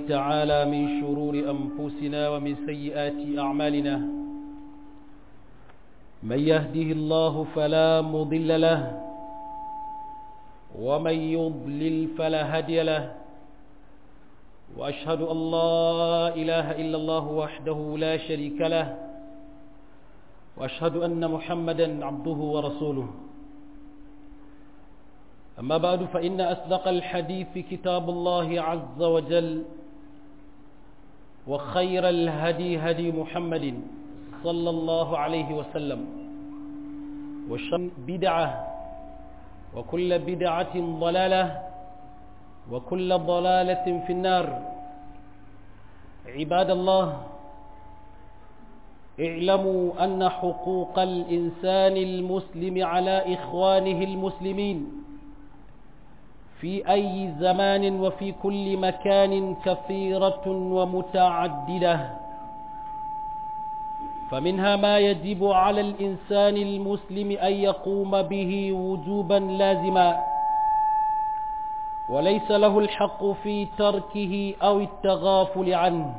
تعالى من شرور أنفسنا ومن سيئات أعمالنا. من يهده الله فلا مضل له ومن يضلل فلا هادي له، وأشهد أن لا إله إلا الله وحده لا شريك له، وأشهد أن محمدا عبده ورسوله. أما بعد، فإن أصدق الحديث كتاب الله عز وجل، وخير الهدي هدي محمد صلى الله عليه وسلم، وشر بدعة، وكل بدعة ضلالة، وكل ضلالة في النار. عباد الله، اعلموا أن حقوق الإنسان المسلم على إخوانه المسلمين في أي زمان وفي كل مكان كثيرة ومتعددة، فمنها ما يجب على الإنسان المسلم أن يقوم به وجوبا لازما، وليس له الحق في تركه أو التغافل عنه.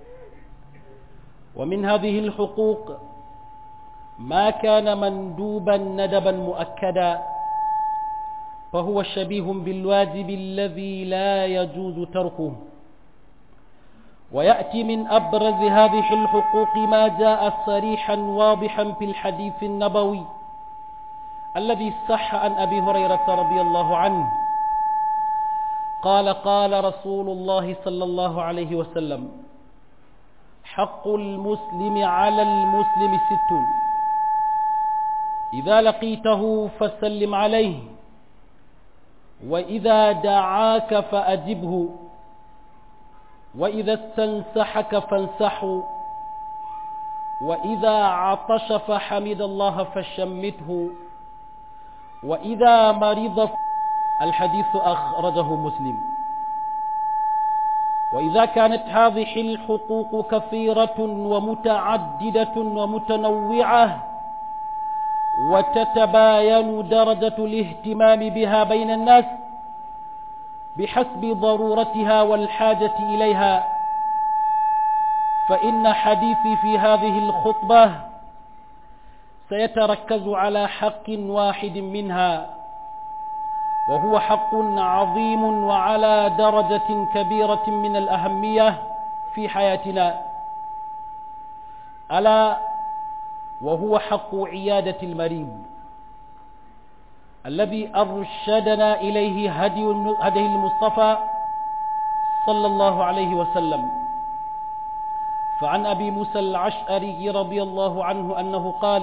ومن هذه الحقوق ما كان مندوبا ندبا مؤكدا، فهو شبيه بالواجب الذي لا يجوز تركه. ويأتي من أبرز هذه الحقوق ما جاء صريحا واضحا في الحديث النبوي الذي صح عن أبي هريرة رضي الله عنه قال: قال رسول الله صلى الله عليه وسلم: حق المسلم على المسلم 6: إذا لقيته فسلم عليه، وإذا دعاك فأجبه، وإذا استنصحك فانصحه، وإذا عطش فحمد الله فشمته، وإذا مرض. الحديث أخرجه مسلم. وإذا كانت هذه الحقوق كثيرة ومتعددة ومتنوعة، وتتباين درجة الاهتمام بها بين الناس بحسب ضرورتها والحاجة إليها، فإن حديثي في هذه الخطبة سيتركز على حق واحد منها، وهو حق عظيم وعلى درجة كبيرة من الأهمية في حياتنا، ألا وهو حق عيادة المريض، الذي أرشدنا إليه هدي المصطفى صلى الله عليه وسلم. فعن أبي موسى الأشعري رضي الله عنه أنه قال: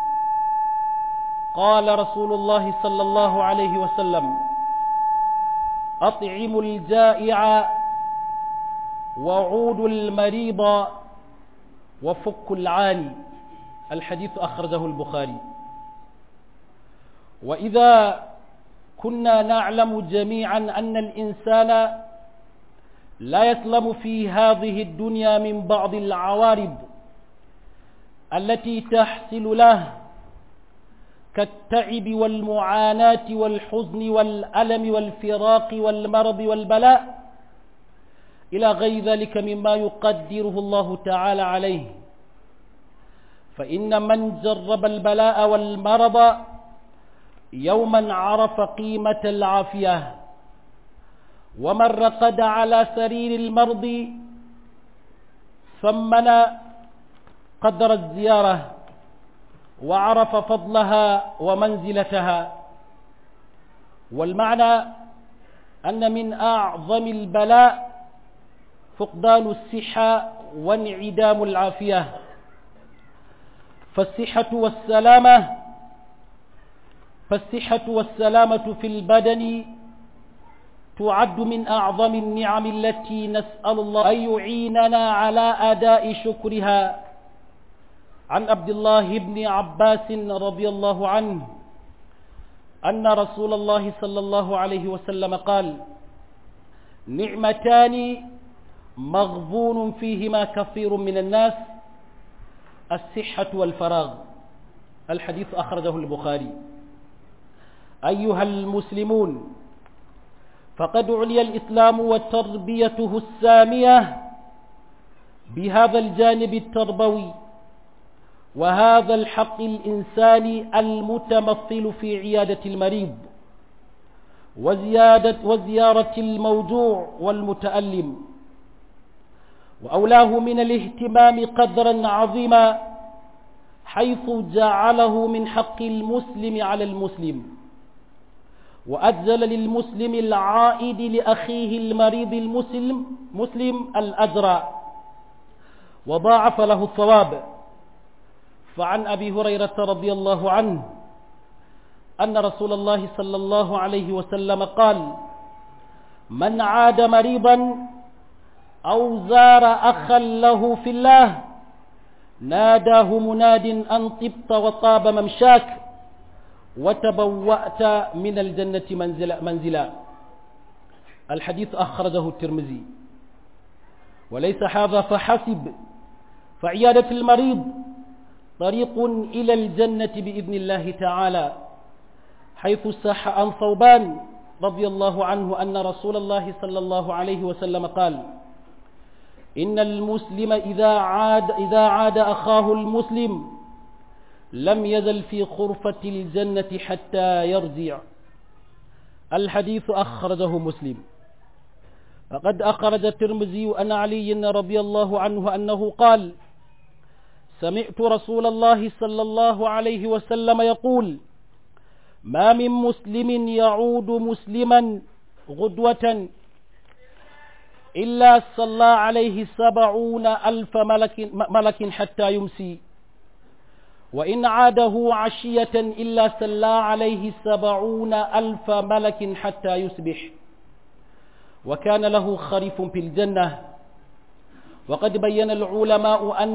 قال رسول الله صلى الله عليه وسلم: أطعموا الجائع وعودوا المريض وفكوا العاني. الحديث أخرجه البخاري. وإذا كنا نعلم جميعا أن الإنسان لا يسلم في هذه الدنيا من بعض العوارض التي تحصل له، كالتعب والمعاناة والحزن والألم والفراق والمرض والبلاء إلى غير ذلك مما يقدره الله تعالى عليه، فإن من جرب البلاء والمرض يوما عرف قيمة العافية، ومن رقد على سرير المرض ثمن قدر الزيارة وعرف فضلها ومنزلتها. والمعنى أن من أعظم البلاء فقدان الصحة وانعدام العافية، فالصحة والسلامة في البدن تعد من أعظم النعم التي نسأل الله أن يعيننا على أداء شكرها. عن عبد الله بن عباس رضي الله عنه أن رسول الله صلى الله عليه وسلم قال: نعمتان مغبون فيهما كثير من الناس: الصحة والفراغ. الحديث أخرجه البخاري. أيها المسلمون، فقد علي الإسلام وتربيته السامية بهذا الجانب التربوي وهذا الحق الإنساني المتمثل في عيادة المريض وزيارة الموجوع والمتألم، وأولاه من الاهتمام قدرا عظيما حيث جعله من حق المسلم على المسلم، وأجزل للمسلم العائد لأخيه المريض المسلم الأجر وضاعف له الثواب. فعن أبي هريرة رضي الله عنه أن رسول الله صلى الله عليه وسلم قال: من عاد مريضا أو زار أخا له في الله ناداه مناد أن طبت وطاب ممشاك وتبوأت من الجنة منزلا. الحديث أخرجه الترمذي. وليس هذا فحسب، فعيادة المريض طريق إلى الجنة بإذن الله تعالى، حيث صح عن ثوبان رضي الله عنه أن رسول الله صلى الله عليه وسلم قال: إن المسلم إذا عاد أخاه المسلم لم يزل في خرفة الجنة حتى يرجع. الحديث أخرجه مسلم. فقد أخرج الترمذي عن علي رضي الله عنه أنه قال: سمعت رسول الله صلى الله عليه وسلم يقول: ما من مسلم يعود مسلما غدوة إلا صلى عليه 70,000 ملك حتى يمسي، وإن عاده عشية إلا صلى عليه 70,000 ملك حتى يصبح، وكان له خريف في الجنة. وقد بين العلماء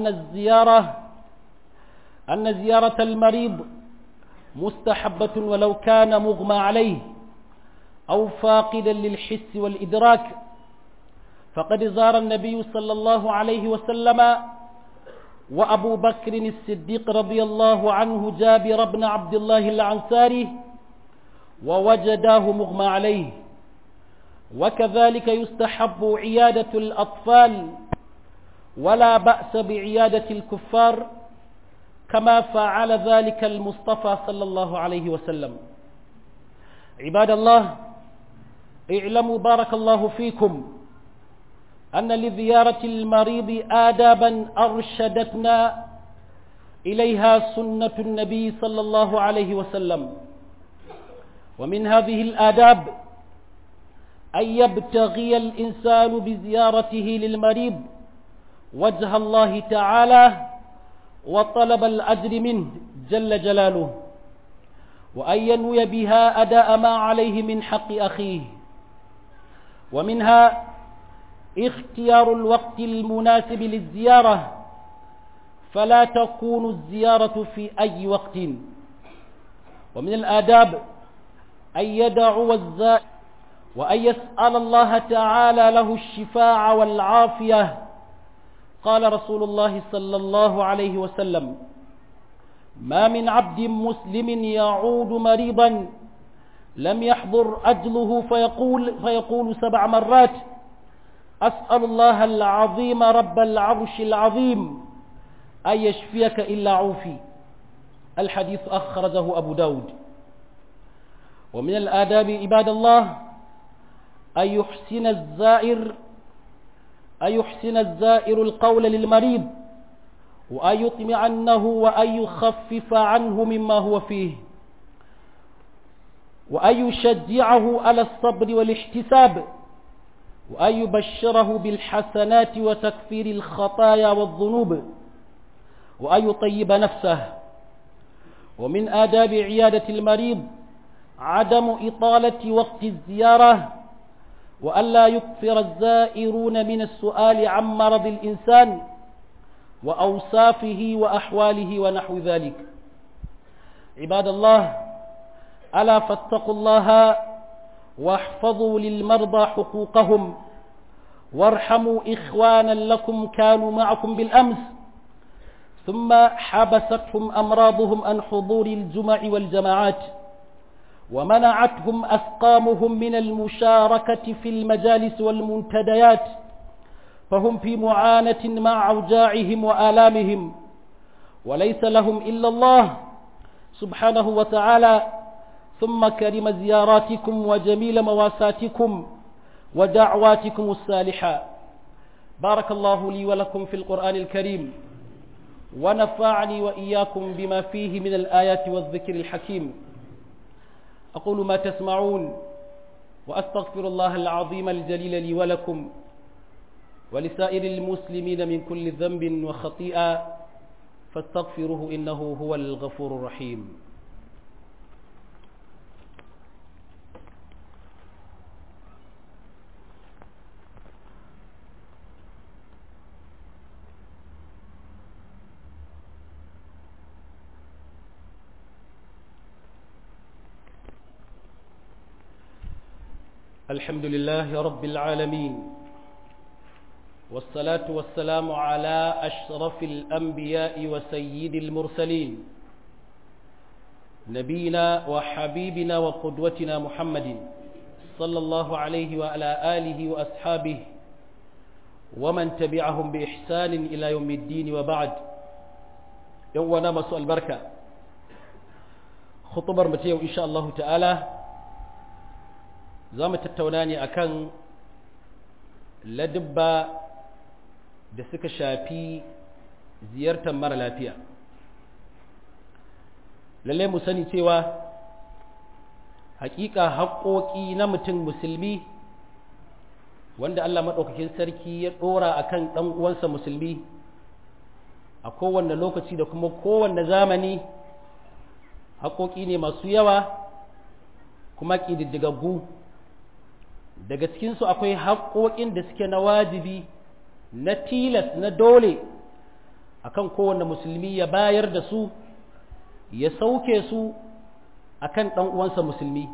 أن زيارة المريض مستحبة ولو كان مغمى عليه أو فاقدا للحس والإدراك، فقد زار النبي صلى الله عليه وسلم وأبو بكر الصديق رضي الله عنه جابر بن عبد الله الأنصاري ووجداه مغمى عليه. وكذلك يستحب عيادة الأطفال ولا بأس بعيادة الكفار كما فعل ذلك المصطفى صلى الله عليه وسلم. عباد الله، اعلموا بارك الله فيكم أن لزيارة المريض آدابا أرشدتنا إليها سنة النبي صلى الله عليه وسلم، ومن هذه الآداب أن يبتغي الإنسان بزيارته للمريض وجه الله تعالى وطلب الأجر منه جل جلاله، وأن ينوي بها أداء ما عليه من حق أخيه. ومنها اختيار الوقت المناسب للزيارة، فلا تكون الزيارة في أي وقت. ومن الآداب أن يدعو الزائر وأن يسأل الله تعالى له الشفاء والعافية. قال رسول الله صلى الله عليه وسلم: ما من عبد مسلم يعود مريضا لم يحضر أجله فيقول 7 مرات: أسأل الله العظيم رب العرش العظيم أن يشفيك إلا عوفي. الحديث أخرجه أبو داود. ومن الآداب عباد الله أن يحسن الزائر القول للمريض، وأن يطمئنه وأن يخفف عنه مما هو فيه، وأن يشجعه على الصبر والاحتساب، وأن يبشره بالحسنات وتكفير الخطايا والذنوب، وأن يطيب نفسه. ومن آداب عيادة المريض عدم إطالة وقت الزيارة، وألا يكثر الزائرون من السؤال عن مرض الإنسان وأوصافه وأحواله ونحو ذلك. عباد الله، ألا فاتقوا الله واحفظوا للمرضى حقوقهم، وارحموا إخوانا لكم كانوا معكم بالأمس ثم حبستهم أمراضهم عن حضور الجمع والجماعات، ومنعتهم أسقامهم من المشاركة في المجالس والمنتديات، فهم في معاناة مع أوجاعهم وآلامهم، وليس لهم إلا الله سبحانه وتعالى. ثم كرم زياراتكم وجميل مواساتكم ودعواتكم الصالحة. بارك الله لي ولكم في القرآن الكريم، ونفعني وإياكم بما فيه من الآيات والذكر الحكيم. أقول ما تسمعون، وأستغفر الله العظيم الجليل لي ولكم ولسائر المسلمين من كل ذنب وخطيئة، فاستغفروه إنه هو الغفور الرحيم. الحمد لله رب العالمين، والصلاة والسلام على أشرف الأنبياء وسيد المرسلين، نبينا وحبيبنا وقدوتنا محمد صلى الله عليه وعلى آله وأصحابه ومن تبعهم بإحسان إلى يوم الدين. وبعد، يوم مساء البركة. خطبر متيو إن شاء الله تعالى زام تتوناني أكن لدبا da suka shafi ziyartar mara lafiya. Lalle mu sani cewa hakika haƙoƙi na mutum musulmi wanda Allah maɗaukakin sarki ya ɗora akan ɗan uwansa musulmi a kowanne lokaci da kuma kowanne zamani, haƙoƙi ne masu yawa kuma ƙididdigaggu. Daga cikinsu akwai haƙoƙin da suke na wajibi, na tilas, na dole akan kowanne musulmi ya bayar da su, ya sauke su akan ɗan uwansa musulmi.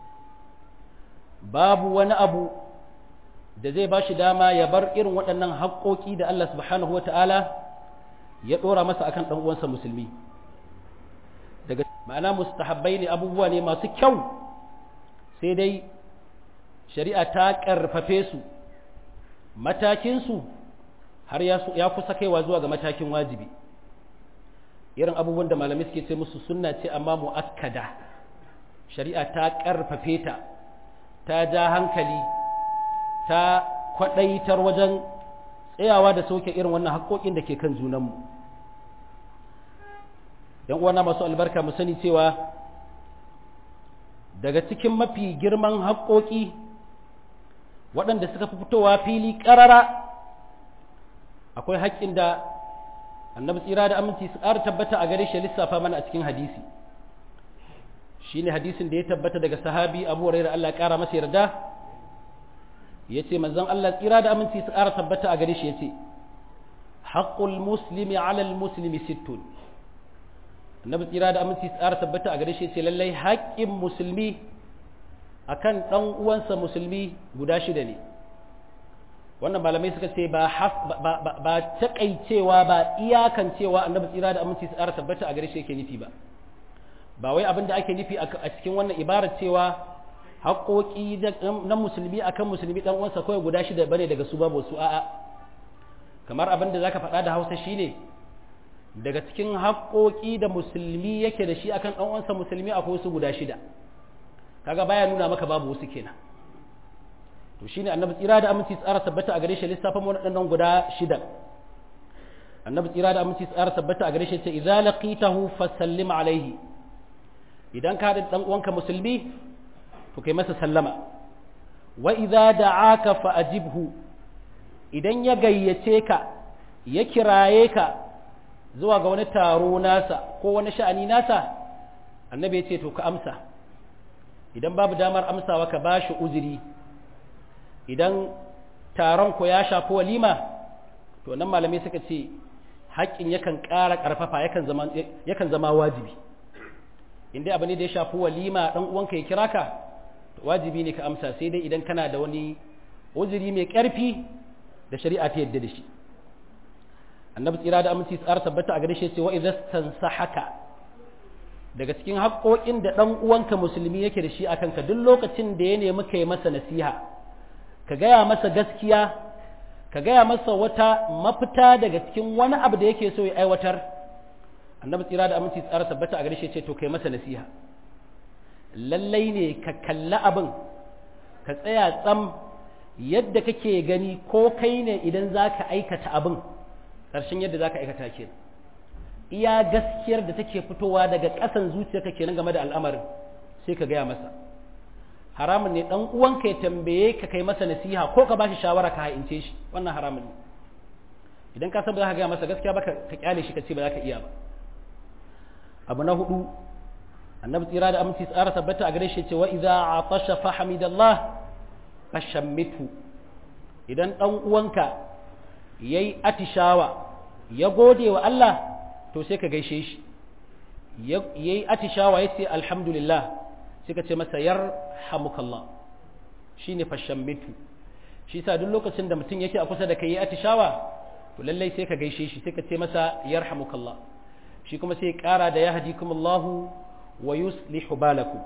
Babu wani abu da zai ba shi dama ya bar irin waɗannan haƙoƙi da Allah subhanahu wata'ala ya ɗora masa akan ɗan uwansa musulmi. Daga ma'ana mustahabbai ne, abubuwa ne masu kyau, sai dai shari'a ta ƙarfafe su, matakinsu har ya kusa kaiwa zuwa ga matakin wajibi. Irin abubuwan da malamai suke ce musu sunna ce amma mu'akkada, shari'a ta ƙarfafe ta, ta ja hankali, ta kwaɗaitar wajen tsayawa da sauke irin wannan haƙoƙin da ke kan junanmu. ‘Yan uwana masu albarka, mu sani cewa daga cikin mafi girman haƙoƙi waɗanda suka fi fitowa fili ƙarara, akwai haƙƙin da annabi tsira da aminci su ƙara tabbata a gare shi lissafa mana a cikin hadisi. Shi ne hadisin da ya tabbata daga sahabi Abu Hurairah, Allah ya ƙara masa yarda, ya ce manzon Allah tsira da aminci su ƙara tabbata a gare shi ya ce, haƙƙul muslimi alal muslimi sittun. Annabi tsira da aminci su ƙara tabbata a gare shi ya ce lallai haƙƙin musulmi akan ɗan uwansa musulmi guda shida ne. Wannan malamai suka ce ba taƙaicewa, ba iyakancewa annabi tsira da aminci su ƙara tabbata a gare shi yake nufi ba. Ba wai abin da ake nufi a cikin wannan ibarar cewa haƙoƙi na musulmi akan musulmi ɗan uwansa kawai guda shida bane daga su babu su, a'a. Kamar abin da zaka faɗa da Hausa shine daga cikin haƙoƙi da musulmi yake da shi akan ɗan uwansa musulmi akwai su guda shida. Kaga baya nuna maka babu wasu kenan. To shine annabi tsira da aminci tsara tabbata a gare shi lissafin waɗannan guda shida. Annabi tsira da aminci tsara tabbata a gare shi ce idza laqitahu fasallim alaihi. Idan ka da dan uwanka musulmi to kai masa sallama. Wa idza da'aka fa ajibhu. Idan ya gayyace ka, ya kiraye ka zuwa ga wani taro nasa ko wani sha'ani nasa, annabi ya ce to ka amsa. Idan babu damar amsawa ka bashi uzuri. Idan taron ku ya shafi walima, to nan malamai suka ce haƙƙin yakan ƙara ƙarfafa, yakan zama wajibi. Inda abu ne da ya shafi walima ɗan uwanka ya kira ka, to wajibi ne ka amsa, sai dai idan kana da wani uzuri mai ƙarfi da shari'a ta yadda da shi. Annabi tsira da aminci tsara tabbata a gare shi ce wa idza tansahaka, daga cikin haƙoƙin da ɗan uwanka musulmi yake da shi a kanka duk lokacin da ya nemi ka yi masa nasiha ka gaya masa gaskiya ka gaya masa wata mafita daga cikin wani abu da yake so ya aiwatar, annabi tsira da aminci tsara tabbata a gare shi ce to kai masa nasiha. Lallai ne ka kalla abin ka tsaya tsam yadda kake gani ko kai ne idan za ka aikata abin ƙarshen yadda za ka aikata ke iya gaskiyar da take fitowa daga ƙasan zuciyarka kenan game da al'amarin sai ka gaya masa. Haramun ne ɗan uwanka ya tambaye ka kai masa nasiha ko ka ba shi shawara ka ha'ince shi, wannan haramun ne. Idan ka san ba za ka gaya masa gaskiya ba ka kyale shi ka ce ba za ka iya ba. Abu na hudu, annabi tsira da aminci tsara tabbata a gare shi ce wa idza atasha fa hamidallah fashammitu. Idan ɗan uwanka yayi atishawa ya gode wa Allah to sai ka gaishe shi, yayi atishawa yace alhamdulillah sai ka ce masa yarhamukallah, shine fashammitu. Shi sa duk lokacin da mutum yake a kusa da kai yayi atishawa to lallai sai ka gaishe shi sai ka ce masa yarhamukallah, shi kuma sai ƙara da yahdikumullahu wa yuslihu balakum.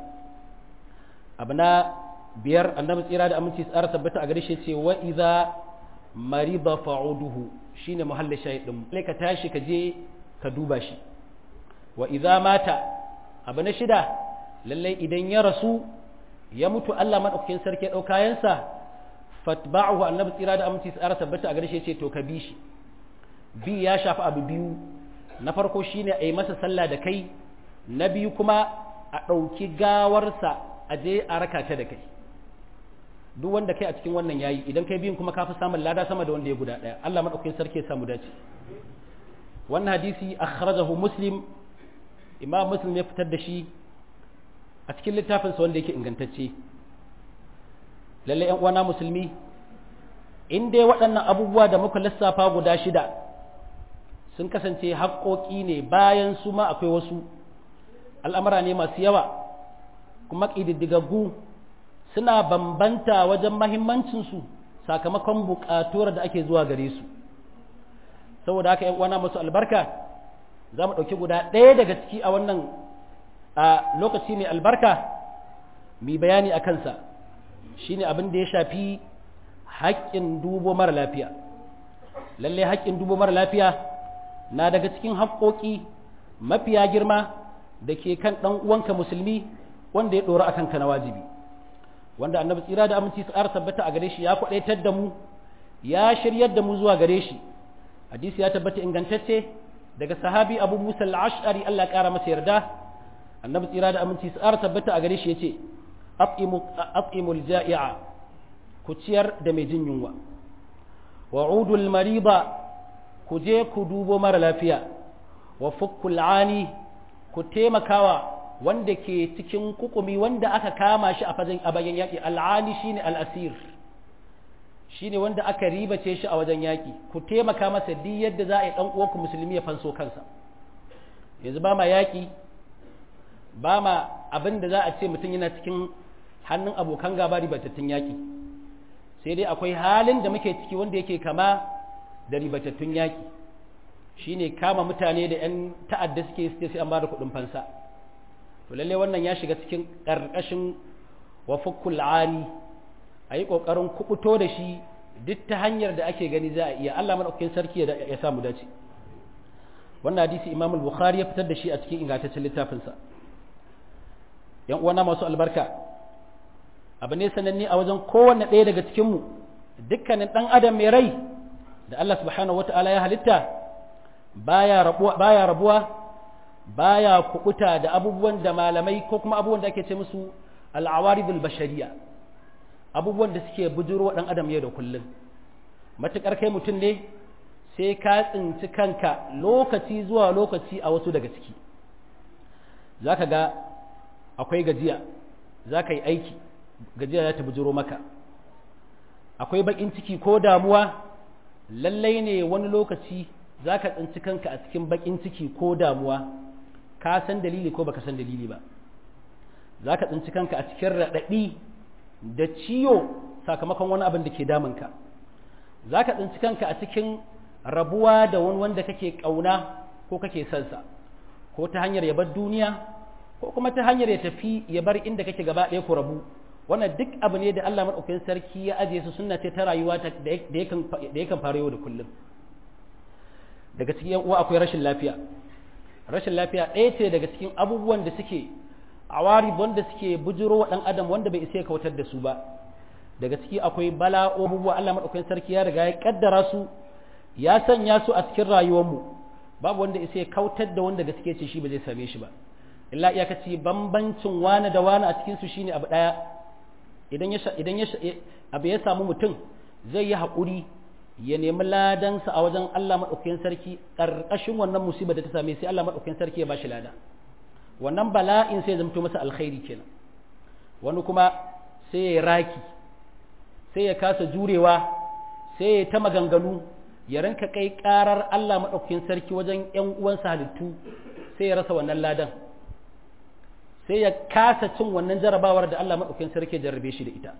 Abna biyar, annabi tsira da aminci tsara tabbata a gare shi ce wa idza marida fa'uduhu, shine muhallin shahid din, sai ka tashi ka je ka duba shi. Wa idza mata, abu na shida, lallai idan ya rasu ya mutu Allah madaukakin sarki ya dauka yansa fatba'uhu, annabi tsira da aminci tsara tabbata a gare shi ce to ka bi shi. Bi ya shafi abu biyu, na farko shine a yi masa sallah da kai, na biyu kuma a ɗauki gawarsa a je a raka ta da kai. Duk wanda kai a cikin wannan yayi, idan kai biyun kuma ka fi samun lada sama da wanda ya guda ɗaya. Allah madaukakin sarki ya samu dace. Wannan hadisi akhrajahu Muslim, Imam Muslim ya fitar da shi a cikin littafinsa wanda yake ingantacce. Lalle ƴan uwana musulmi, in dai waɗannan abubuwa da muka lissafa guda shida sun kasance haƙoƙi ne, bayan su ma akwai wasu al'amura ne masu yawa kuma ƙididdigaggu, suna bambanta wajen mahimmancinsu sakamakon buƙatuwar da ake zuwa gare su. Saboda haka ‘yan uwana masu albarka, za mu ɗauki guda ɗaya daga ciki a wannan lokaci mai albarka mai bayani a kansa, shi ne abin da ya shafi haƙƙin dubo mara lafiya. Lallai haƙƙin dubo mara lafiya na daga cikin haƙƙoƙi mafiya girma da ke kan ɗan uwanka musulmi wanda ya ɗora akan ka na wajibi, wanda annabi tsira da aminci su ƙara tabbata a gare shi ya kwaɗaitar da mu, ya shiryar da mu zuwa gare shi. Hadisi ya tabbata ingantacce daga sahabi Abu Musa al-Ash'ari, Allah ya ƙara masa yarda. Annabi tsira da aminci su ƙara tabbata a gare shi yace at'imul ja'i'a, ku ciyar da mai jin yunwa, wa'udul mariba, ku je ku dubo mara lafiya, wa fukkul ani, ku taimakawa wanda ke cikin kukumi, wanda aka kama shi a bayan yaƙi. Al'ani shine al'asir, shine wanda aka ribace shi a wajen yaƙi. Ku taimaka masa duk yadda za a yi ɗan uwanku musulmi ya fanso kansa. Yanzu ba ma yaƙi, ba ma abin da za a ce mutum yana cikin hannun abokan gaba ribatattun yaƙi, sai dai akwai halin da muke ciki wanda yake kama da ribatattun yaƙi, shine kama mutane da 'yan ta'adda suke sai an ba da kuɗin fansa. To lalle wannan ya shiga cikin ƙarƙashin wa fukkul ani, a yi ƙoƙarin kuɓuto da shi duk ta hanyar da ake gani za a iya. Allah maɗaukakin sarki ya samu dace. Wannan hadisi Imam al-Bukhari ya fitar da shi a cikin ingantaccen littafinsa. Yan uwana masu albarka, abu ne sananne a wajen kowanne ɗaya daga cikinmu, dukkanin ɗan adam mai rai da Allah subhanahu wata'ala ya halitta baya rabuwa baya kubuta da abubuwan da malamai ko kuma abubuwan da ake ce musu al'awaridul bashariya, abubuwan da suke bujuro ɗan adam yau da kullum. Matuƙar kai mutum ne sai ka tsinci kanka lokaci zuwa lokaci a wasu daga ciki. Za ka ga akwai gajiya, za ka yi aiki, gajiya za ta bujuro maka. Akwai baƙin ciki ko damuwa, lallai ne wani lokaci za ka tsinci kanka a cikin baƙin ciki ko damuwa, ka san dalili ko baka san dalili ba. Za ka tsinci kanka a cikin raɗaɗi da ciwo sakamakon wani abin da ke damunka. Za ka tsinci kanka a cikin rabuwa da wani wanda kake ƙauna ko kake sansa, ko ta hanyar yabar duniya ko kuma ta hanyar ya tafi ya bar inda kake gaba ɗaya ku rabu, wannan duk abu ne da Allah madaukakin sarki ya ajiye su, sunna ce ta rayuwa da yakan faru yau da kullum. Daga cikin yan uwa akwai rashin lafiya. Rashin lafiya ɗaya ce daga cikin abubuwan da suke awari wanda suke bujiro wa ɗan adam wanda bai isa ya kautar da su ba. Daga ciki akwai bala'o abubuwa Allah madaukakin sarki ya riga ya kaddara su, ya sanya su a cikin rayuwarmu, babu wanda isa ya kautar da wanda gaske ce shi ba zai same shi ba. Illa iyakaci bambancin wani da wani a cikin su shine abu ɗaya. Idan abu ya samu mutum zai yi haƙuri ya nemi ladansa a wajen Allah maɗaukakin sarki ƙarƙashin wannan musibar da ta same sai Allah maɗaukakin sarki ya bashi lada, wannan bala'in sai ya zamto masa alkhairi kenan. Wani kuma sai ya raki, sai ya kasa jurewa, sai ya ta maganganu, ya ranka kai ƙarar Allah maɗaukakin sarki wajen ƴan uwansa halittu, sai ya rasa wannan ladan, sai ya kasa cin wannan jarabawar da Allah maɗaukakin sarki ya jarrabe shi da ita.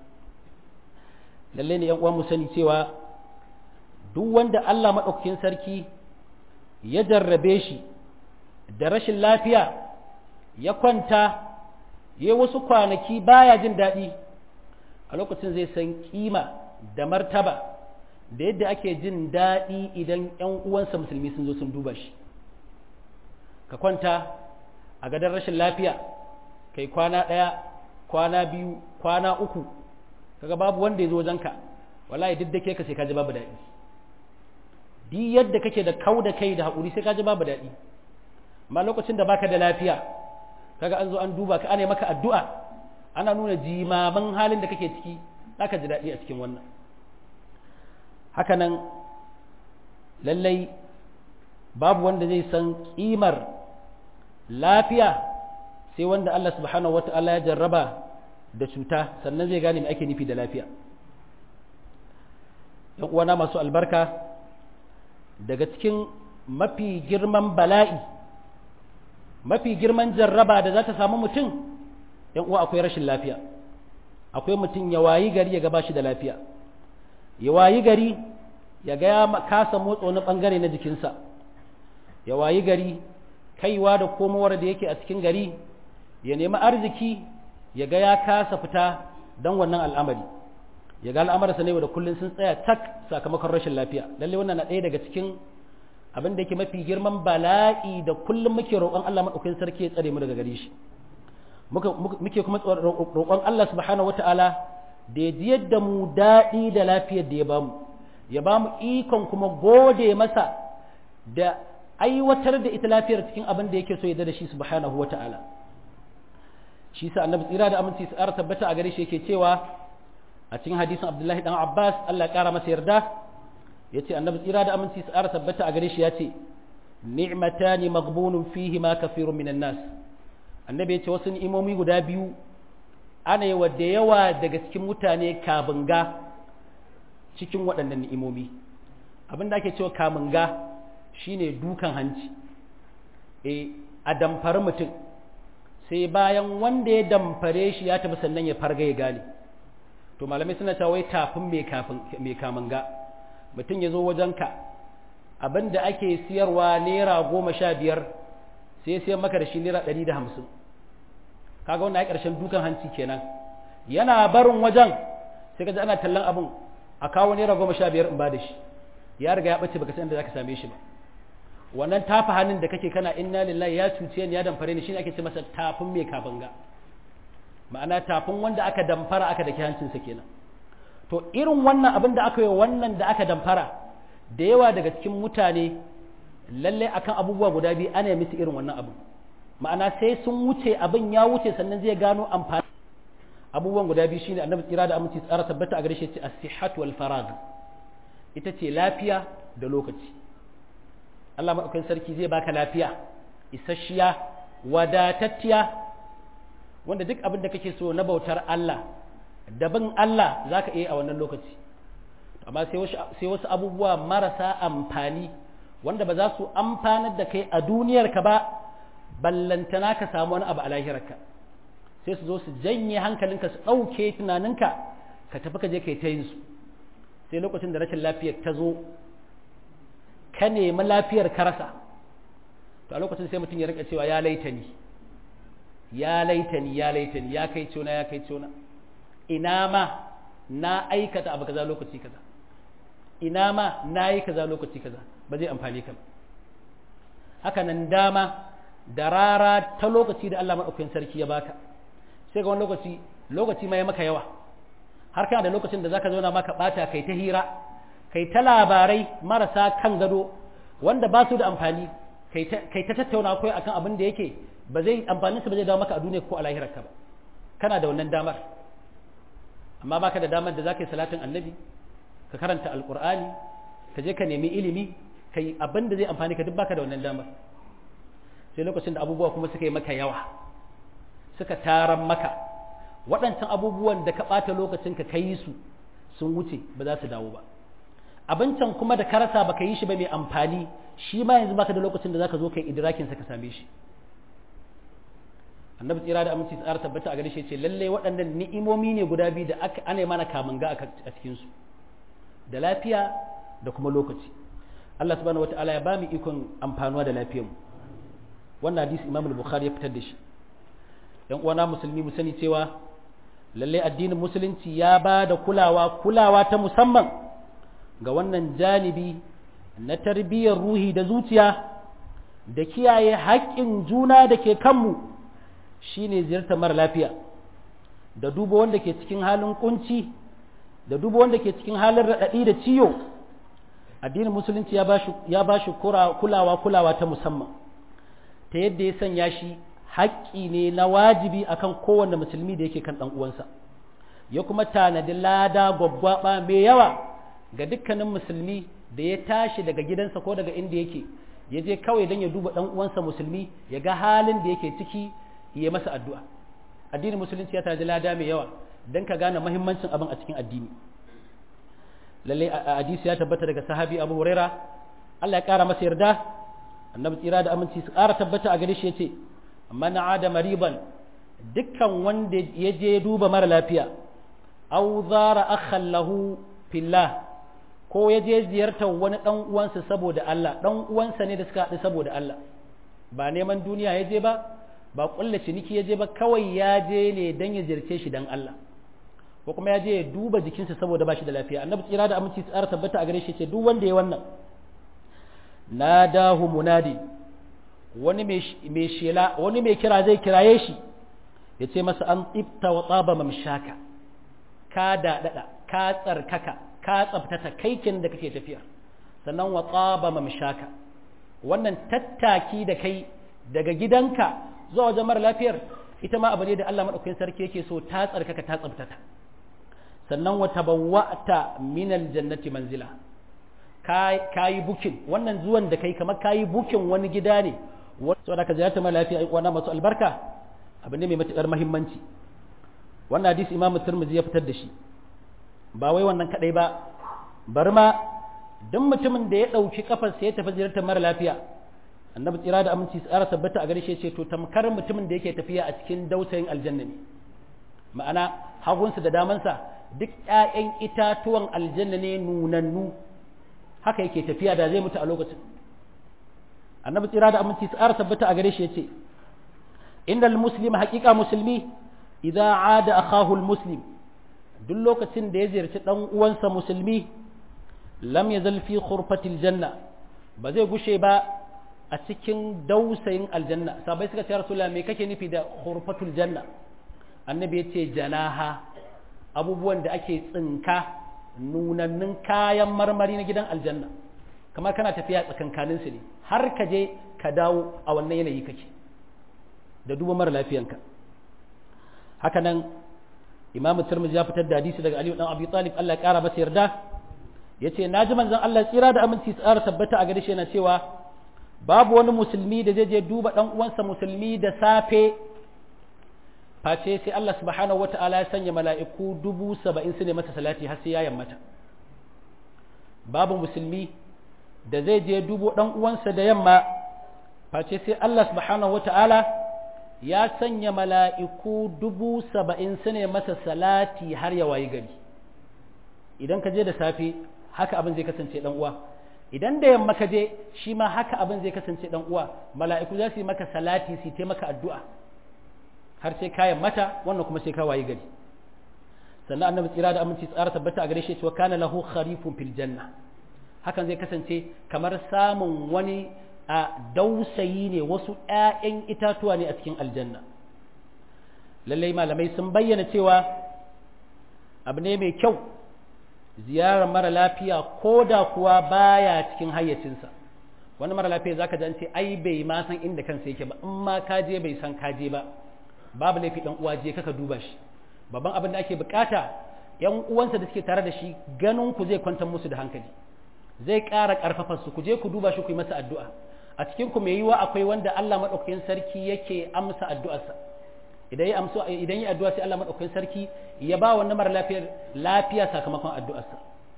Lalle ne ƴan uwan mu sani cewa duk wanda Allah maɗaukakin sarki ya jarrabe shi da rashin lafiya, ya kwanta ya wasu kwanaki baya jin daɗi, a lokacin zai san kima da martaba da yadda ake jin daɗi idan ‘yan uwansa musulmi sun zo sun duba shi. Ka kwanta a gadon rashin lafiya, kai kwana ɗaya, kwana biyu, kwana uku, kaga babu wanda ya zo wajenka, wallahi duk da ke ka sai ka ji babu daɗi. Di yadda kake da kau da kai da haƙuri sai ka ji babu daɗi. Amma lokacin da baka da lafiya, kaga an zo an duba ka, ana maka addu'a, ana nuna jimaman halin da kake ciki, zaka ji daɗi a cikin wannan. Hakanan lallai babu wanda zai san ƙimar lafiya sai wanda Allah subhanahu wata'ala ya jarraba da cuta, sannan zai gane me ake nufi da lafiya. ‘Yan uwana masu albarka, daga cikin mafi girman bala'i, mafi girman jarraba da za ta samu mutum, ‘yan uwa akwai rashin lafiya. Akwai mutum ya wayi gari ya ga bashi da lafiya, ya wayi gari ya ga ya kasa motsa wani bangare na jikinsa, ya wayi gari kaiwa da komowar da yake a cikin gari, ya nemi arziki ya ga ya kasa fita don wannan al'amari, ya ga al'amarsa ne da kullum sun tsaya tak sakamakon rashin lafiya. Lalle wannan na ɗaya daga cikin abin da yake mafi girman bala'i da kullum muke roƙon Allah maɗaukakin sarki ya tsare mu daga gare shi. Muke kuma roƙon Allah subhanahu wata'ala da ya jiyar da mu daɗi da lafiyar da ya bamu ikon kuma gode masa da aiwatar da ita lafiyar cikin abin da yake so ya da shi subhanahu wata'ala. Shi sa annabi tsira da aminci su ƙara tabbata a gare shi yake cewa a cikin hadisin Abdullahi dan Abbas, Allah ya ƙara masa yarda, yace annabi tsira da aminci su ƙara tabbata a gare shi yace ni'matani maghbunun fihi ma kafirun minan nas. Annabi yace wasu ni'imomi guda biyu ana yi wa da yawa daga cikin mutane kabunga cikin waɗannan ni'imomi. Abin da ake cewa kabunga shine dukan hanci, a damfari mutum sai bayan wanda ya damfare shi ya tafi sannan ya farga ya gane. To malamai suna cewa wai tafin mai kamunga, mutum ya zo wajenka abin da ake siyarwa naira 15 sai sayar maka da shi naira 150, kaga wannan ai ƙarshen dukan hanci kenan. Yana barin wajen sai ka ji ana tallan abin a kawo naira 15 in ba da shi, ya riga ya bace baka san inda zaka same shi ba. Wannan tafa hannun da kake kana inna lillahi ya cuce ni ya damfare ni shine ake ce masa tafin mai kabanga, ma'ana tafin wanda aka damfara aka daki hancinsa kenan. To irin wannan abin da aka yi wannan da aka damfara, da yawa daga cikin mutane lalle akan abubuwa guda biyu ana yi musu irin wannan abin, ma'ana sai sun wuce abin ya wuce sannan zai gano amfani. Abubuwan guda biyu shine annabi tsira da aminci tsara tabbata a gare shi, ce as-sihhat wal farag, ita ce lafiya da lokaci. Allah madaukakin sarki zai baka lafiya isasshiya wadatacciya, wanda duk abin da kake so na bautar Allah da bin Allah zaka iya a wannan lokaci. Amma sai wasu abubuwa marasa amfani wanda ba za su amfanar da kai a duniyarka ba, ballantana ka samu wani abu a lahirarka, sai su zo su janye hankalinka, su ɗauke tunaninka, ka tafi ka je kai ta yin su. Sai lokacin da rashin lafiyar ta zo ka nemi lafiyar ka rasa, to a lokacin sai mutum ya rika cewa ya laitani, ya laitani ya kai cona ina ma na aikata abu kaza lokaci kaza, ina ma na yi kaza lokaci kaza, ba zai amfani ka ba. Haka nan dama da rara ta lokaci da Allah maɗaukakin sarki ya baka, sai ga wani lokaci ma ya maka yawa, har kana da lokacin da zaka zauna maka ɓata kai ta hira, kai ta labarai marasa kan gado wanda ba su da amfani, kai ta tattauna kai akan abin da yake ba zai amfanin ba zai dawo maka a duniya ko a lahirarka ba. Kana da wannan damar, amma baka da damar da zaka yi salatin annabi, ka karanta alqur'ani, ka je ka nemi ilimi, kai abin da zai amfani ka, duk baka da wannan damar. Sai lokacin da abubuwa kuma suka yi maka yawa, suka taran maka, waɗancan abubuwan da ka ɓata lokacin ka yi su sun wuce, ba za su dawo ba. Abincin kuma da ka rasa baka yi shi ba mai amfani, shi ma yanzu baka da lokacin da zaka zo kai idrakin sa ka same shi. Annabi tsira da aminci tsara tabbata a gare shi ce lalle waɗannan ni'imomi ne guda biyu da ana mana kamun ga a cikin su, da lafiya da kuma lokaci. Allah subhanahu wataala ya ba mu ikon amfanuwa da lafiyar mu. Wannan hadisi Imam al-Bukhari ya fitar da shi. Yan uwana musulmi mu sani cewa lalle addinin musulunci ya ba da kulawa ta musamman ga wannan janibi na tarbiyyar ruhi da zuciya da kiyaye haƙƙin juna da ke kanmu, shine ziyartar mara lafiya da duba wanda ke cikin halin kunci da duba wanda ke cikin halin raɗaɗi da ciwo. Addinin musulunci ya ba shi kulawa ta musamman, ta yadda ya sanya shi haƙƙi ne na wajibi akan kowanne musulmi da yake kan ɗan uwansa, ya kuma tanadi lada gwaggwaɓa mai yawa ga dukkanin musulmi da ya tashi daga gidansa ko daga inda yake ya je kawai don ya duba ɗan uwansa musulmi, ya ga halin da yake ciki, ya masa addu'a. Addinin musulunci ya tanadi lada mai yawa don ka gane muhimmancin abin a cikin addini. Lalle a hadisi ya tabbata daga sahabi Abu Huraira, Allah ya ƙara masa yarda, annabi tsira da aminci su ƙara tabbata a gare shi yace man ada mariban, dukkan wanda ya je duba mara lafiya, aw zara akhan lahu fillah, ko ya je ziyartar wani dan uwansa saboda Allah, dan uwansa ne da suka haɗu saboda Allah, ba neman duniya ya je ba kulla ciniki ya je ba, kawai ya je ne dan ya ziyarce shi dan Allah, ko kuma ya je ya duba jikinsa saboda ba shi da lafiya. Annabi tsira da aminci tsara tabbata a gare shi ce duk wanda ya wannan, nadahu munadi, wani mai shela, wani mai kira zai kiraye shi ya ce masa an tsibta wa tsaba mamshaka, ka daɗaɗa, ka tsarkaka, ka tsabtata kaikin da kake tafiya, sannan wa tsaba mamshaka, wannan tattaki da kai daga gidanka zuwa wajen mara lafiyar, ita ma abu ne da Allah maɗaukakin sarki yake so, ta tsarkaka, ta tsabtata. Sannan wa tabawwa'ta min aljannati manzila, kayi bukin, wannan zuwan da kai kamar kayi bukin wani gida ne, saboda ka ziyarta mara lafiya wannan masu albarka abu ne mai matuƙar muhimmanci. Wannan hadisi Imam Tirmidhi ya fitar da shi. Ba wai wannan kadai ba, bari ma duk mutumin da ya ɗauki kafarsa ya tafi ziyartar mara lafiya, annabi tsira da aminci tsara tabbata a gare shi ce to tamkar mutumin da yake tafiya a cikin dausayin aljanna ne, ma'ana hagunsa da damansa duk ƴaƴan itatuwan aljanna ne nunannu, haka yake tafiya da zai mutu a lokacin. Annabi tsira da aminci tsara tabbata a gare shi yace innal muslima haqiqa musulmi idza aada akahu almuslim, duk lokacin da ya ziyarci dan uwansa musulmi, lam yazal fi khurfatil janna, ba zai gushe ba a cikin dausayin aljanna. Sabai suka ce Rasulullah me kake nufi da khurfatul janna? Annabi ya ce janaha, abubuwan da ake tsinka, nunannun kayan marmari na gidan aljanna, kamar kana tafiya tsakankanin su ne, har ka je ka dawo a wannan yanayi kake da duba mara lafiyanka. Haka nan Imam Tirmidhi ya fitar da hadisi daga Ali dan Abi Talib, Allah ya kara masa yarda, yace naji manzon Allah tsira da aminci tsara tabbata a gare shi yana cewa babu wani musulmi da zai je duba dan uwansa musulmi da safe face sai Allah subhanahu wata'ala ya sanya mala'iku 70,000 su ne masa salati har sai ya yammata. Babu musulmi da zai je dubo dan uwansa da yamma face sai Allah subhanahu wata'ala ya sanya mala'iku 70,000 su ne masa salati har ya wayi gari. Idan ka je da safe haka abin zai kasance dan uwa, idan da yamma ka je shi ma haka abin zai kasance dan uwa, mala'iku za su yi maka salati, su yi maka addu'a. har sai kayan mata wannan kuma sai ka wayi gari. Sannan annabi tsira da aminci tsara tabbata a gare shi cewa kana lahu kharifun fil janna, hakan zai kasance kamar samun wani a dausayi ne, wasu ƴaƴan itatuwa ne a cikin aljanna. Lallai malamai sun bayyana cewa abu ne mai kyau ziyarar mara lafiya ko da kuwa baya cikin hayyacinsa. Wani mara lafiya zaka ji an ce ai bai ma san inda kansa yake ba, in ma ka je bai san ka je ba, babu laifi dan uwa je kaka duba shi. Babban abin da ake bukata yan uwansa da suke tare da shi ganin ku zai kwantar musu da hankali, zai ƙara ƙarfafa su, ku je ku duba shi ku yi masa addu'a. A cikin ku mai yiwa akwai wanda Allah madaukakin sarki yake amsa addu'arsa, idan yi addu'a sai Allah madaukakin sarki ya ba wannan mara lafiya sakamakon addu'arsa.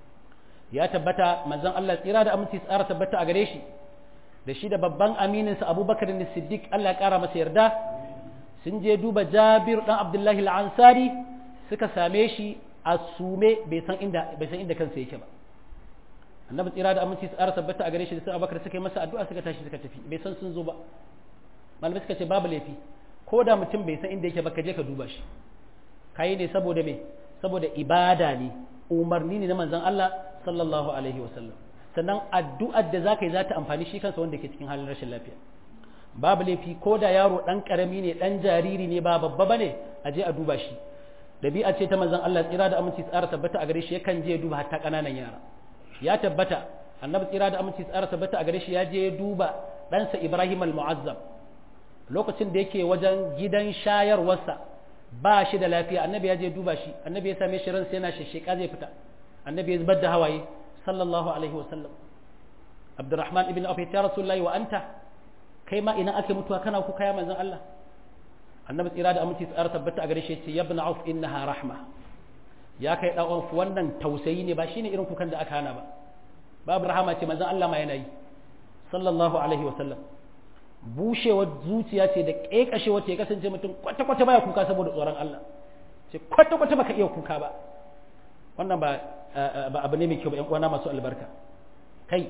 Ya tabbata manzon Allah tsira da aminci tsara tabbata a gare shi da babban aminin sa Abubakar bin Siddiq, Allah ya ƙara masa yarda, sun je duba Jabir dan Abdullahi al-Ansari, suka same shi a sume bai san inda kansa yake ba. Annabi tsira da aminci tsara tabbata a gare shi da sai Abubakar suka yi masa addu'a suka tashi suka tafi, bai san sun zo ba. Malamai suka ce babu laifi, ko da mutum bai san inda yake ba ka je ka duba shi. Kai ne saboda me? Saboda ibada ne, umarni ne na manzon Allah sallallahu alaihi wasallam. Sannan addu'ar da zaka yi za ta amfani shi kansa wanda ke cikin halin rashin lafiya. Babu laifi ko da yaro dan karami ne, dan jariri ne, ba babba bane, a je a duba shi. Dabi'a ce ta manzon Allah tsira da aminci tsara tabbata a gare shi, yakan je duba hatta kananan yara. Ya tabbata annabi tsira da aminci tsara tabbata a gare shi ya je duba ɗansa Ibrahim al-Mu'azzam lokacin da yake wajen gidan shayarwarsa, ba shi da lafiya. Annabi ya je duba shi, annabi ya same shi ransa yana shesheka zai fita, annabi ya zubar da hawaye sallallahu alaihi wasallam. Abdurrahman ibn Auf ya Rasulullahi wa anta, kai ma ina ake mutuwa kana kuka ya manzon Allah? Annabi tsira da aminci tsara tabbata a gare shi ya ce ya ibn Auf innaha rahma, ya kai dan Auf wannan tausayi ne, ba shine irin kukan da aka hana ba. Babu rahama ce manzon Allah ma yana yi sallallahu alaihi wasallam. Bushewar zuciya ce da ƙeƙashewar ce ya kasance mutum kwata-kwata baya kuka saboda tsoron Allah, ce kwata-kwata baka iya kuka ba. Wannan ba abu ne mai kyau ba ƴan uwana masu albarka. Kai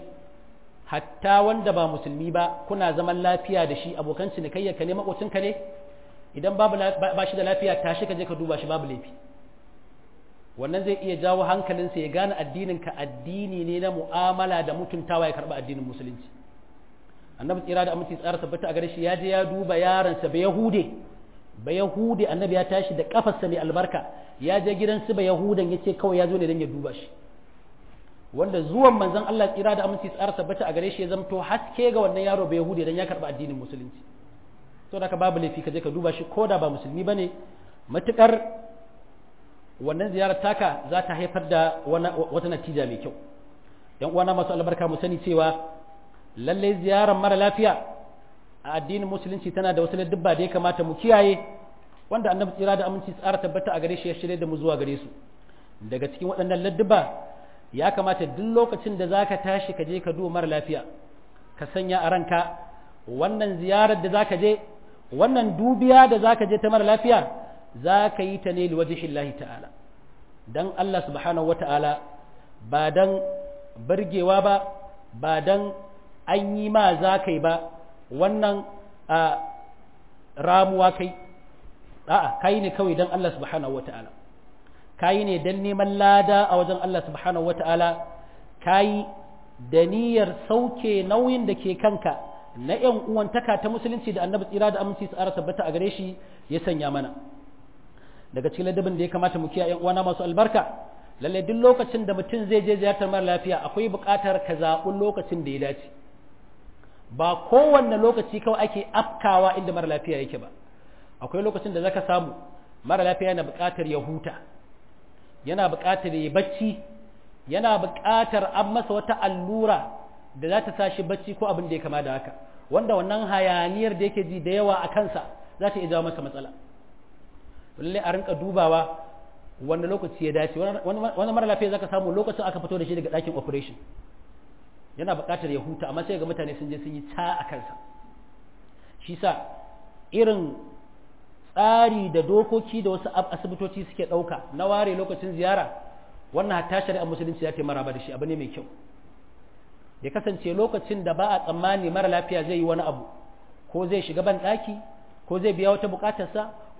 hatta wanda ba musulmi ba kuna zaman lafiya da shi, abokan cinikayyarka ne, makocinka ne, idan ba shi da lafiya tashi ka je ka duba shi, babu laifi. Wannan zai iya jawo hankalinsa ya gane addininka addini ne na mu'amala da mutuntawa, ya karɓi addinin musulunci. Annabi tsira da aminci tsara tabbata a gare shi ya je ya duba yaransa ba Yahude, annabi ya tashi da kafarsa mai albarka ya je gidansu ba Yahudan, ya ce kawai ya zo ne don ya duba shi, wanda zuwan manzon Allah tsira da aminci tsara tabbata a gare shi ya zamto haske ga wannan yaro ba Yahude don ya karɓi addinin musulunci. To da ka babu laifi ka je ka duba shi ko da ba musulmi bane, matukar wannan ziyarar taka za ta haifar da wata natija mai kyau. Yan uwana masu albarka mu sani cewa lalle ziyarar mara lafiya a addinin musulunci tana da wasu ladabba da ya kamata mu kiyaye, wanda annabi tsira da aminci tsara tabbata a gare shi ya shirye da mu zuwa gare su. Daga cikin waɗannan ladabba ya kamata duk lokacin da zaka tashi ka je ka duba mara lafiya, ka sanya a ranka wannan ziyarar da zaka je, wannan dubiya da zaka je ta mara lafiya, zaka yi ta ne liwajhillahi ta'ala, dan Allah subhanahu wata'ala, ba dan burgewa ba dan an yi ma za kai ba, wannan ramuwa kai, a'a kai ne kawai don Allah subhanahu wata'ala, kai ne don neman lada a wajen Allah subhanahu wata'ala, kai da niyyar sauke nauyin da ke kanka na ‘yan uwantaka ta musulunci da annabi tsira da aminci su ara tabbata a gare shi ya sanya mana. Daga cikin ladabin da ya kamata mu kiyaye ‘yan uwana masu albarka, lalle duk lokacin da mutum zai je ziyartar mara lafiya akwai buƙatar ka zaɓi lokacin da ya dace. Ba kowanne lokaci kawai ake afkawa inda mara lafiya yake ba. Akwai lokacin da zaka samu mara lafiya yana buƙatar ya huta, yana buƙatar ya bacci, yana buƙatar an masa wata allura da za ta sa shi bacci ko abin da ya kama da haka, wanda wannan hayaniyar da yake ji da yawa a kansa za ta iya jawo masa matsala. Lallai a rinka dubawa wanda lokaci ya dace. Wani mara lafiya zaka samu lokacin aka fito da shi daga ɗakin operation yana buƙatar ya huta, amma sai ga mutane sun je sun yi ta a kansa. Shi sa irin tsari da dokoki da wasu asibitoci suke ɗauka na ware lokacin ziyara, wannan hatta shari'a musulunci ya ce maraba da shi, abu ne mai kyau. Ya kasance lokacin da ba a tsammani mara lafiya zai yi wani abu, ko zai shiga ban ɗaki, ko zai biya wata buƙatarsa,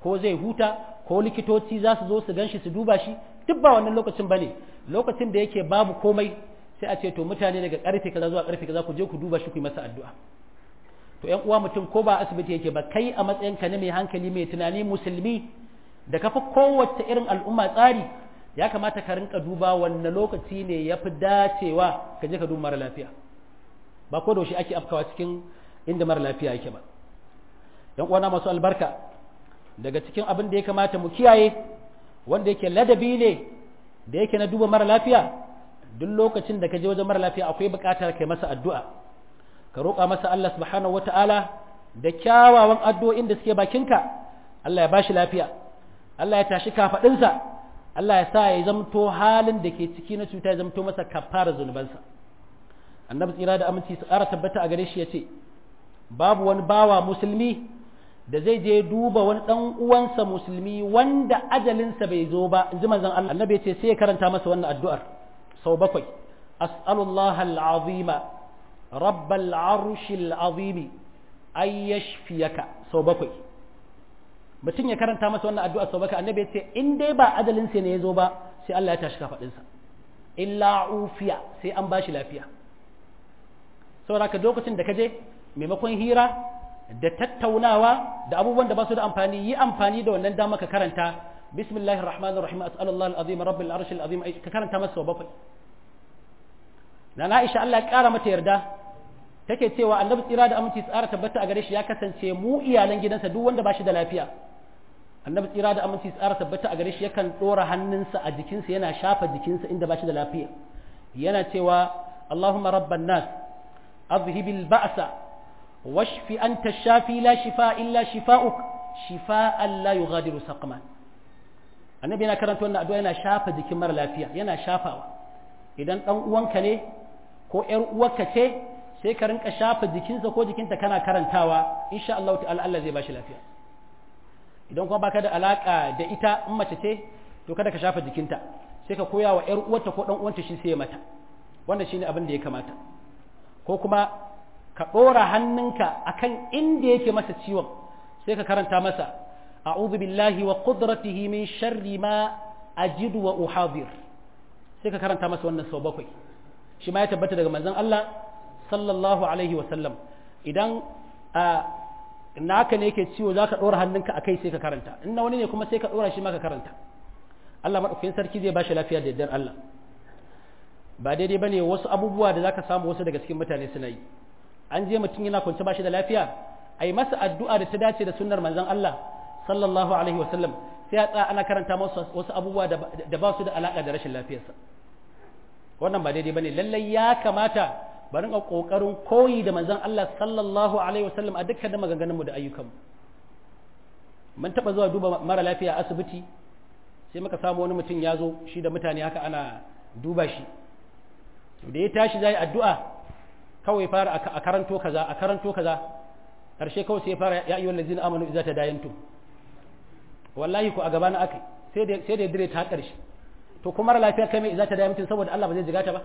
ko zai huta ko likitoci za su zo su ganshi su duba shi, duk ba wannan lokacin bane. Lokacin da yake babu komai sai a ce to mutane daga karfe kaza zuwa karfe kaza ku je ku duba shi ku yi masa addu'a. To ƴan uwa, mutum ko ba asibiti yake ba, kai a matsayin ka na mai hankali mai tunani musulmi da kafa kowace irin al'umma tsari, ya kamata ka rinka duba wanne lokaci ne yafi dacewa ka je ka duba mara lafiya, ba ko da shi ake afkawa cikin inda mara lafiya yake ba. ƴan uwana masu albarka, daga cikin abin da ya kamata mu kiyaye wanda yake ladabi ne da yake na duba mara lafiya, duk lokacin da ka je wajen mara lafiya akwai buƙatar kai masa addu'a, ka roƙa masa Allah subhanahu wata'ala da kyawawan addu'o'in da suke bakinka. Allah ya bashi lafiya, Allah ya tashi kafaɗinsa, Allah ya sa ya zamto halin da ke ciki na cuta ya zamto masa kafara zunubansa. Annabi tsira da aminci su ƙara tabbata a gare shi ya ce, babu wani bawa musulmi da zai je duba wani ɗan uwansa musulmi wanda ajalinsa bai zo ba, in ji manzon Allah. Annabi ya ce sai ya karanta masa wannan addu'ar sau 7, as'alullah al'azima rabbal arshil azimi ay yashfiyaka, sau 7. Mutum ya karanta masa wannan addu'a sau 7, annabi ya ce in dai ba ajalinsa ne ya zo ba sai Allah ya tashi kafaɗinsa, illa ufiya, sai an bashi lafiya. Saboda haka lokacin da ka je, maimakon hira da tattaunawa da abubuwan da ba su da amfani, yi amfani da wannan dama ka karanta bismillahir rahmanir rahim as'alullah al-azim rabbil arshil azim, ka karanta masa sau 7. Nana Aisha Allah ya kara mata yarda take cewa annabi tsira da aminci tsara tabbata a gare shi ya kasance mu iyalan gidansa duk wanda ba shi da lafiya, annabi tsira da aminci tsara tabbata a gare shi yakan dora hannunsa a jikinsa yana shafa jikinsa inda ba shi da lafiya, yana cewa Allahumma rabban nas azhibil ba'sa washfi anta shafi la shifa illa shifa'uk shifa'an la yughadiru saqman. Annabi yana karanta wannan addu'a yana shafa jikin mara lafiya, yana shafawa. Idan dan uwanka ne ko ƴar uwarka ce, sai ka rinka shafa jikinsa ko jikinta kana karantawa, insha Allah ta'ala Allah zai bashi lafiya. Idan kuma baka da alaka da ita, in mace ce to kada ka shafa jikinta, sai ka koya wa ƴar uwarta ko dan uwanta shi sai ya mata. Wannan shine abin da ya kamata. Ko kuma ka ɗora hannunka akan inda yake masa ciwon, sai ka karanta masa a'udhu billahi wa qudratihi min sharri ma ajidu wa uhadir, sai ka karanta masa wannan sau 7. Shi ma ya tabbata daga manzon Allah sallallahu alaihi wa sallam, idan naka ne yake ciwo zaka ɗora hannunka akai sai ka karanta, in na wani ne kuma sai ka ɗora shi ma ka karanta. Allah madaukakin sarki zai bashi lafiya da yardar Allah. Ba daidai bane wasu abubuwa da zaka samu wasu daga cikin mutane suna yi. An je mutum yana kwance bashi da lafiya, ai masa addu'a da ta dace da sunnar manzon Allah sallallahu alaihi wa sallam, sai ya tsaya ana karanta masa wasu abubuwa da ba su da alaka da rashin lafiyarsa. Wannan ba daidai bane, lallai ya kamata bari ga kokarin koyi da manzon Allah sallallahu alaihi wa sallam a dukkan maganganun mu da ayyukan mu. Mun taba zuwa duba mara lafiya a asibiti, sai muka samu wani mutum ya zo shi da mutane haka ana duba shi. Da ya tashi zai addu'a kawai fara a karanto kaza karshe kawai sai fara ya ayyuhal ladzina amanu idza tadayantum, wallahi ko a gaba na akai sai da dire ta karshe. To kuma lafiya kai mai idza tadayantum saboda Allah ba zai jiga ta ba,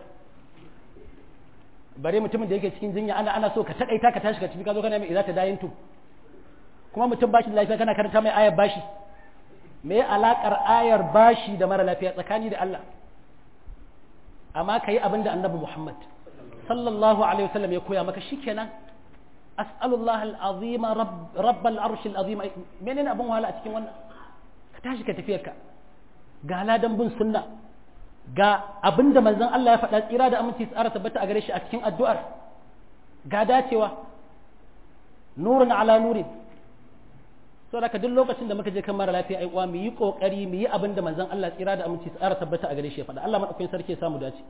bare mutumin da yake cikin jinya ana so ka takaita ka tashi ka tafi ka zo kana mai idza tadayantum, kuma mutum bashi da lafiya kana karanta mai ayar bashi. Me alakar ayar bashi da mara lafiya tsakani da Allah? Amma kai abin da Annabi Muhammad sallallahu alaihi wasallam ya koya maka shikenan. As'alullah al-azim rabbal arshil azim, menene abin wahala a cikin wannan? Ka tashi ka tafiyar ka, ga ladan bin sunna, ga abinda manzon Allah ya faɗa tsira da aminci tsara tabbata a gare shi a cikin addu'ar, ga dacewa nurun ala nurin. So da ka duk lokacin da muka je kan mara lafiya ai uwa mu yi kokari mu yi abinda manzon Allah tsira da aminci tsara tabbata a gare shi ya faɗa. Allah madaukakin sarki ya samu dace.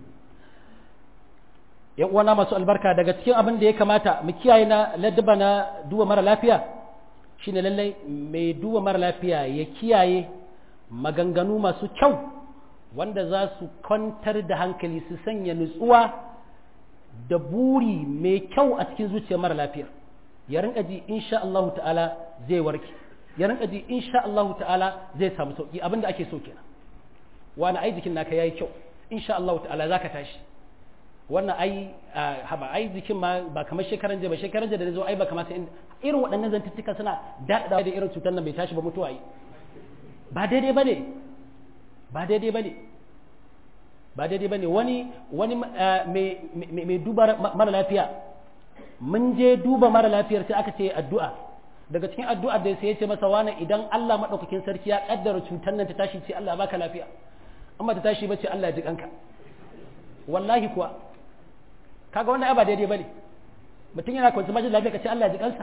Yan uwana masu albarka, daga cikin abin da ya kamata mu kiyaye na ladaba na duba mara lafiya shine lallai mai duba mara lafiya ya kiyaye maganganu masu kyau wanda za su kwantar da hankali, su sanya nutsuwa da buri mai kyau a cikin zuciyar mara lafiya. Ya rinka ji insha Allah ta'ala zai warke, ya rinka ji insha Allah ta'ala zai samu sauki, abinda ake so kenan. Wani ai jikin naka yayi kyau, insha Allah ta'ala zaka tashi. wannan ai haba ai jikin ma ba kamar shekaran jiya ba shekaran jiya da zo ai ba kamata irin waɗannan zantuttuka suna daɗa da irin cutar nan bai tashi ba mutuwa yi ba daidai bane ba daidai bane ba daidai bane wani mai duba mara lafiya mun je duba mara lafiyar sai aka ce addu'a daga cikin addu'ar da sai ya ce masa wani idan Allah madaukakin sarki ya kaddara cutar nan ta tashi ce Allah baka lafiya amma ta tashi bace Allah ya ji kanka wallahi kuwa kaga wannan ba daidai bane mutum yana kwanci majin lafiya kace Allah ya ji kansa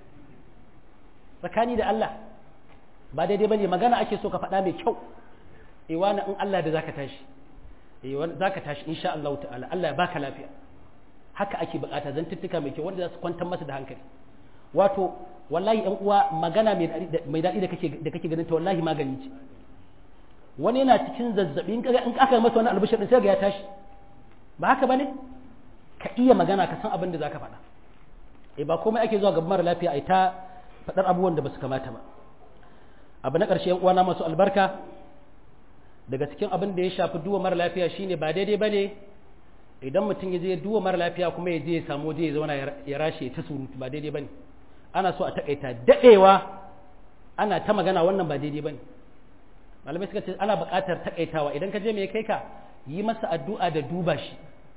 tsakani da Allah ba daidai bane magana ake so ka faɗa mai kyau wani in Allah da zaka tashi zaka tashi insha Allah ta'ala Allah ya baka lafiya haka ake bukata zantuttuka mai kyau wanda za su kwantar masa da hankali wato wallahi ɗan uwa magana mai daɗi da kake ganin ta wallahi magani ce wani yana cikin zazzabi in aka masa wani albishir din sai ga ya tashi ba haka bane ka iya magana ka san abin da zaka faɗa ba komai ake zuwa gaban mara lafiya ai ta faɗar abubuwan da basu kamata ba abu na ƙarshe yan uwana masu albarka daga cikin abin da ya shafi duwa mara lafiya shine ba daidai bane idan mutum ya je duwa mara lafiya kuma ya je ya samu waje ya zauna ya rashe ta surutu ba daidai bane ana so a takaita dadewa ana ta magana wannan ba daidai bane malamai suka ce ana buƙatar takaitawa idan ka je me kai ka yi masa addu'a da duba shi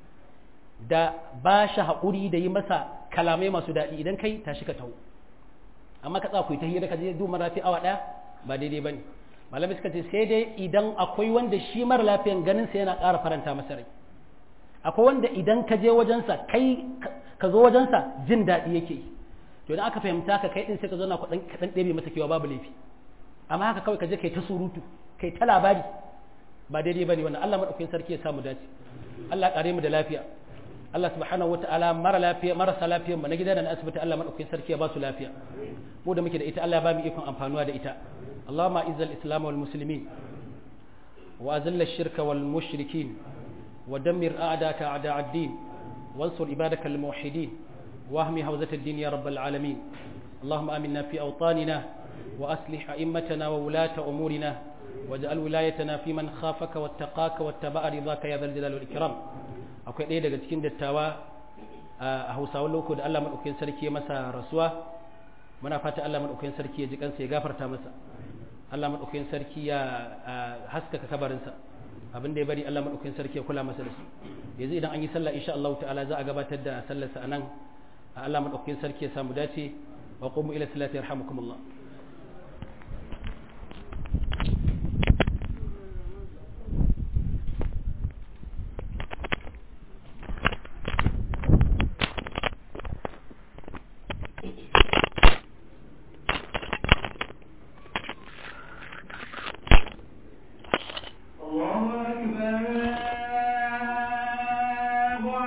da ba shi haƙuri da yi masa kalamai masu daɗi idan kai tashi ka taho amma ka tsaya ku ta hira ka je duba mara lafiya awa ɗaya ba daidai bane malamai suka ce sai dai idan akwai wanda shi mara lafiyan ganin sa yana ƙara faranta masa rai akwai wanda idan ka je wajensa kai ka zo wajensa jin daɗi yake yi to idan aka fahimta ka kai din sai ka zo na kaɗan ɗebe masa kewa babu laifi amma haka kawai ka je kai ta surutu kai ta labari ba daidai bane wannan Allah madaukakin sarki ya samu dace Allah kare mu da lafiya Allah subhanahu wataala marasa lafiyan mu na gida da na asibiti Allah madaukakin sarki ya ba su lafiya mu da muke da ita Allah ya ba mu ikon amfanuwa da ita Allahumma izzal islam wal muslimin wa azil ash-shirka wal mushrikin wa dammir a'daka a'da' ad-din wansur ibadaka al muwahhidin واهم هوزة الدين يا رب العالمين اللهم آمنا في أوطاننا وأصلح أئمتنا وولاة أمورنا واجعل ولايتنا في من خافك واتقاك واتبع رضاك يا ذا الجلال والإكرام akwai ɗaya daga cikin dattawa a Hausawa loko da Allah madaukakin sarki ya masa rasuwa muna fata Allah madaukakin sarki ya ji kansa ya gafarta masa Allah madaukakin sarki ya haskaka kabarinsa abin da ya bari Allah madaukakin sarki ya kula masa da su yanzu idan an yi sallah insha Allah ta'ala za a gabatar da sallarsa anan Allah madaukakin sarki ya samu dace wa qumu ila salati yarhamukumullah